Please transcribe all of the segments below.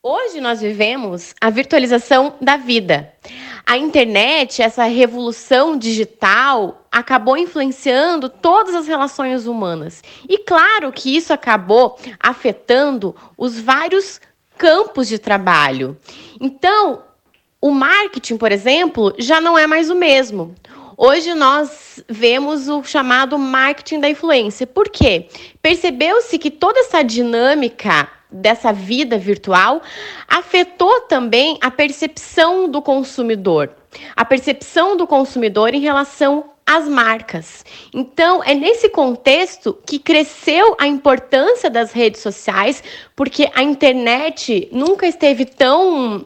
Hoje nós vivemos a virtualização da vida. A internet, essa revolução digital, acabou influenciando todas as relações humanas. E claro que isso acabou afetando os vários campos de trabalho. Então, o marketing, por exemplo, já não é mais o mesmo. Hoje nós vemos o chamado marketing da influência. Por quê? Percebeu-se que toda essa dinâmica dessa vida virtual afetou também a percepção do consumidor. A percepção do consumidor em relação às marcas. Então, é nesse contexto que cresceu a importância das redes sociais, porque a internet nunca esteve tão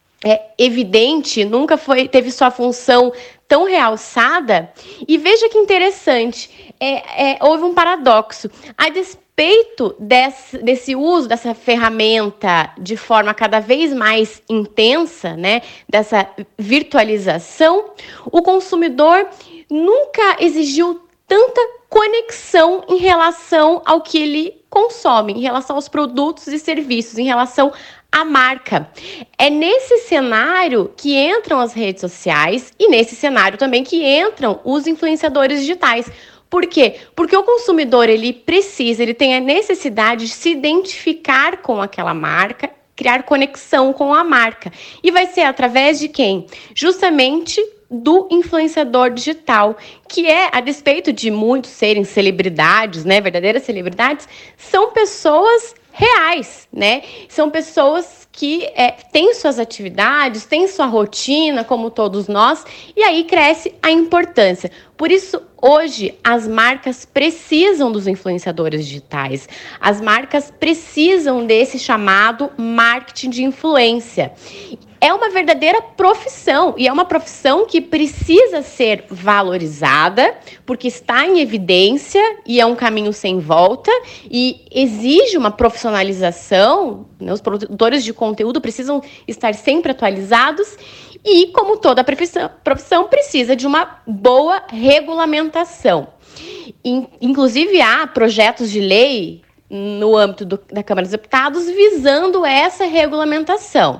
evidente, nunca teve sua função tão realçada. E veja que interessante, houve um paradoxo. A despeito desse uso dessa ferramenta de forma cada vez mais intensa, né, dessa virtualização, o consumidor nunca exigiu tanta conexão em relação ao que ele consome, em relação aos produtos e serviços, em relação à marca. É nesse cenário que entram as redes sociais e nesse cenário também que entram os influenciadores digitais. Por quê? Porque o consumidor, ele tem a necessidade de se identificar com aquela marca, criar conexão com a marca. E vai ser através de quem? Justamente do influenciador digital, que a despeito de muitos serem celebridades, né, verdadeiras celebridades, são pessoas reais, né? São pessoas que têm suas atividades, têm sua rotina, como todos nós, e aí cresce a importância. Por isso, hoje, as marcas precisam dos influenciadores digitais. As marcas precisam desse chamado marketing de influência. É uma verdadeira profissão, e é uma profissão que precisa ser valorizada, porque está em evidência e é um caminho sem volta, e exige uma profissionalização, né? Os produtores de conteúdo precisam estar sempre atualizados, e como toda profissão precisa de uma boa regulamentação. Inclusive, há projetos de lei no âmbito da Câmara dos Deputados visando essa regulamentação.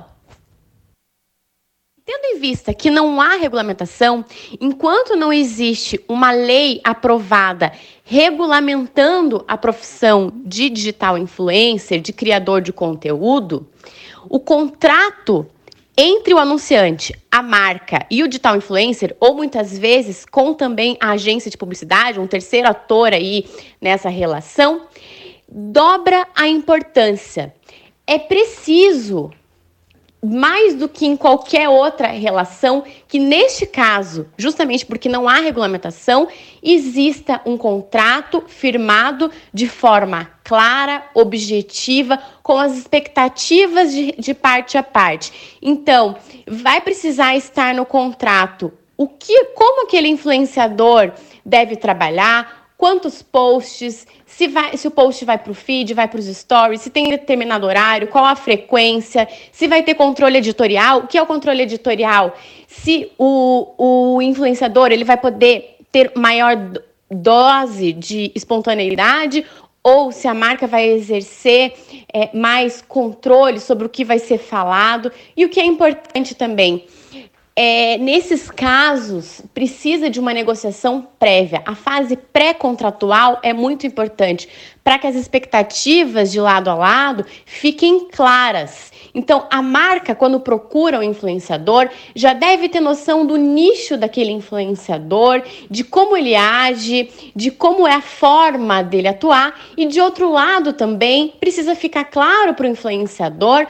Tendo em vista que não há regulamentação, enquanto não existe uma lei aprovada regulamentando a profissão de digital influencer, de criador de conteúdo, o contrato entre o anunciante, a marca e o digital influencer, ou muitas vezes com também a agência de publicidade, um terceiro ator aí nessa relação, dobra a importância. É preciso, mais do que em qualquer outra relação, que neste caso, justamente porque não há regulamentação, exista um contrato firmado de forma clara, objetiva, com as expectativas de parte a parte. Então, vai precisar estar no contrato como aquele influenciador deve trabalhar, quantos posts, se o post vai para o feed, vai para os stories, se tem determinado horário, qual a frequência, se vai ter controle editorial. O que é o controle editorial? Se o influenciador ele vai poder ter maior dose de espontaneidade, ou se a marca vai exercer mais controle sobre o que vai ser falado. E o que é importante também, nesses casos, precisa de uma negociação prévia. A fase pré-contratual é muito importante para que as expectativas de lado a lado fiquem claras. Então, a marca, quando procura um influenciador, já deve ter noção do nicho daquele influenciador, de como ele age, de como é a forma dele atuar. E, de outro lado, também precisa ficar claro para o influenciador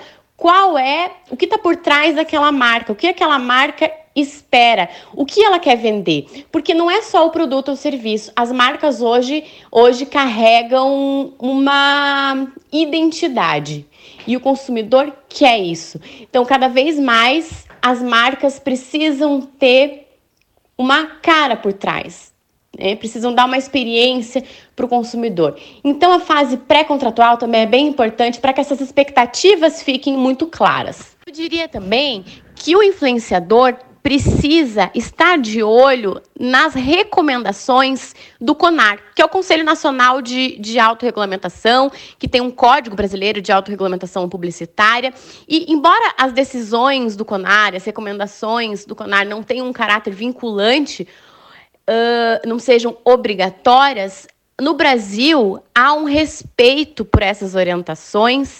o que está por trás daquela marca, o que aquela marca espera, o que ela quer vender. Porque não é só o produto ou serviço. As marcas hoje carregam uma identidade e o consumidor quer isso. Então, cada vez mais, as marcas precisam ter uma cara por trás. Precisam dar uma experiência para o consumidor. Então, a fase pré-contratual também é bem importante para que essas expectativas fiquem muito claras. Eu diria também que o influenciador precisa estar de olho nas recomendações do CONAR, que é o Conselho Nacional de Autorregulamentação, que tem um Código Brasileiro de Autorregulamentação Publicitária. E, embora as decisões do CONAR, as recomendações do CONAR não tenham um caráter vinculante, não sejam obrigatórias, no Brasil há um respeito por essas orientações.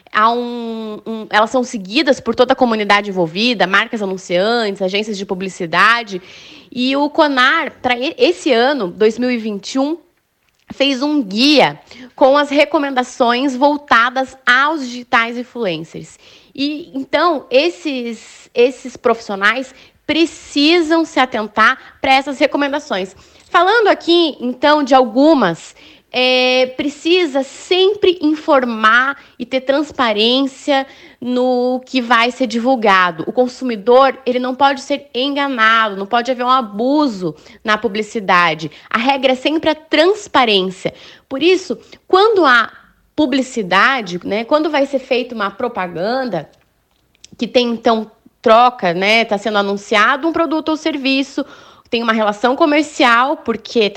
Elas são seguidas por toda a comunidade envolvida, marcas anunciantes, agências de publicidade. E o CONAR, para esse ano, 2021, fez um guia com as recomendações voltadas aos digitais influencers. E, então, esses profissionais precisam se atentar para essas recomendações. Falando aqui, então, de algumas... precisa sempre informar e ter transparência no que vai ser divulgado. O consumidor, ele não pode ser enganado, não pode haver um abuso na publicidade. A regra é sempre a transparência. Por isso, quando há publicidade, né, quando vai ser feita uma propaganda, que tem, então, troca, né, está sendo anunciado um produto ou serviço, tem uma relação comercial, porque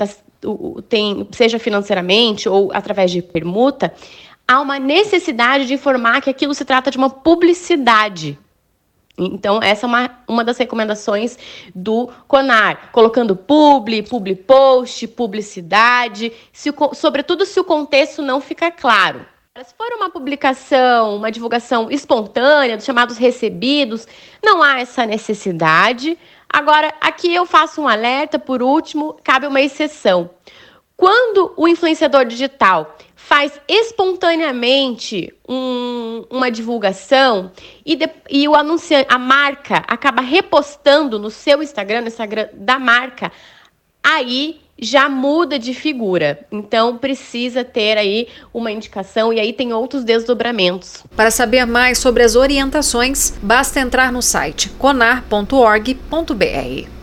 seja financeiramente ou através de permuta, há uma necessidade de informar que aquilo se trata de uma publicidade. Então, essa é uma das recomendações do CONAR, colocando publi post, publicidade, sobretudo se o contexto não ficar claro. Se for uma publicação, uma divulgação espontânea, dos chamados recebidos, não há essa necessidade. Agora, aqui eu faço um alerta, por último, cabe uma exceção. Quando o influenciador digital faz espontaneamente uma divulgação e o anunciante, a marca, acaba repostando no seu Instagram, no Instagram da marca, aí já muda de figura. Então, precisa ter aí uma indicação e aí tem outros desdobramentos. Para saber mais sobre as orientações, basta entrar no site conar.org.br.